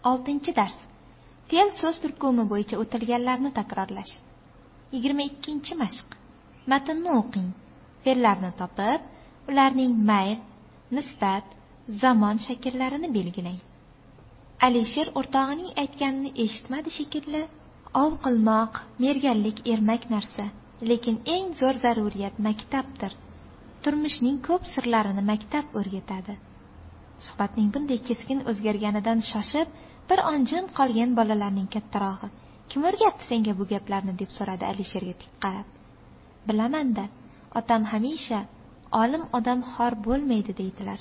Oltinchi dars. Fe'l so'z turkumi bo'yicha o'tilganlarni takrorlash. 22-mashq. Matnni o'qing. Fe'llarni topib, ularning mayl, nisbat, zamon shakllarini belgilang. Alisher o'rtog'ining aytganini eshitmadi shekilli. Ov qilmoq, merganlik ermak narsa, lekin eng zo'r zaruriyat maktabdir. Turmushning ko'p sirlarini maktab o'rgatadi. Suhbatning bunday keskin o'zgarganidan shoshib, bir on jim qolgan bolalarning kattarog'i: "Kim o'rgatdi senga bu gaplarni?" deb so'radi Alisherga tik qarab. "Bilaman-da, otam hamisha olim odam xor bo'lmaydi deydilar."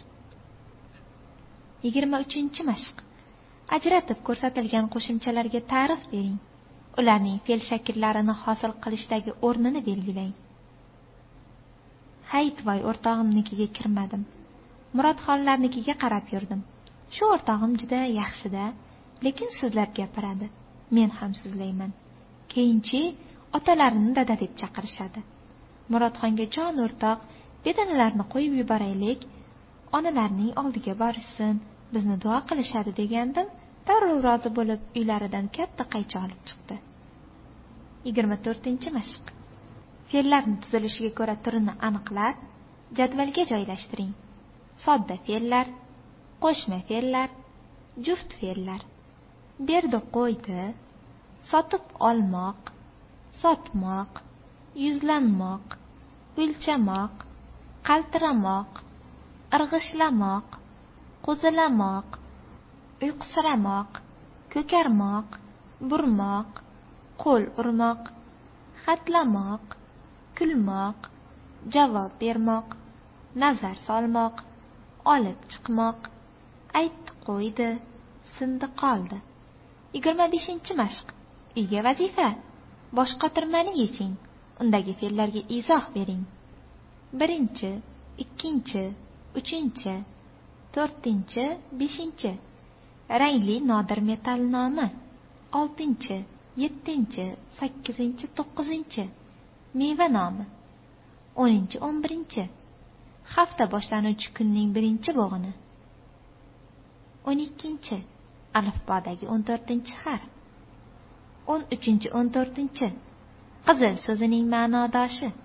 23-mashq. Ajratib ko'rsatilgan qo'shimchalarga ta'rif bering. Ularning fe'l shakllarini hosil qilishdagi o'rnini belgilang. Hayt voy, o'rtog'imnikiga kirmadim. Murodxonlarnikiga qarab yurdim. Shu o'rtog'im juda yaxshi-da, lekin sizlab gapiradi. Men ham sizlayman. Keyinchi otalarini dada deb chaqirishadi. Murodxonga jon o'rtoq, bedanalarni qo'yib yuboraylik, onalarning oldiga borishsin, bizni duo qilishadi degandim. Darrov rozi bo'lib, uylaridan katta qaychi olib chiqdi. 24-mashq. Fe'llarning tuzilishiga ko'ra turini aniqlab, jadvalga joylashtiring. Sodda fe'llar, qo'shma fe'llar, juft fe'llar. Berdi, qo'ydi, sotib olmoq, sotmoq, yuzlanmoq, o'lchamoq, qaltiramoq, irg'ishlamoq, qo'zilamoq, uyqusiramoq, ko'karmoq, burmoq, qo'l urmoq, xatlamoq, kulmoq, javob bermoq, nazar solmoq, olib chiqmoq, aytdi qo'ydi, sindi qoldi. 25-mashq. Uyga vazifa. Bosh qotirmani yeching. Undagi fe'llarga izoh bering. 1, 2, 3, 4, 5. Rangli nodir metall nomi. 6, 7, 8, 9. Meva nomi. 10, 11. Hafta boshlanuvchi kunning birinchi bo'g'ini. 12. Alifbodagi 14-harf. 13, 14. Qizil so'zining ma'nodoshi.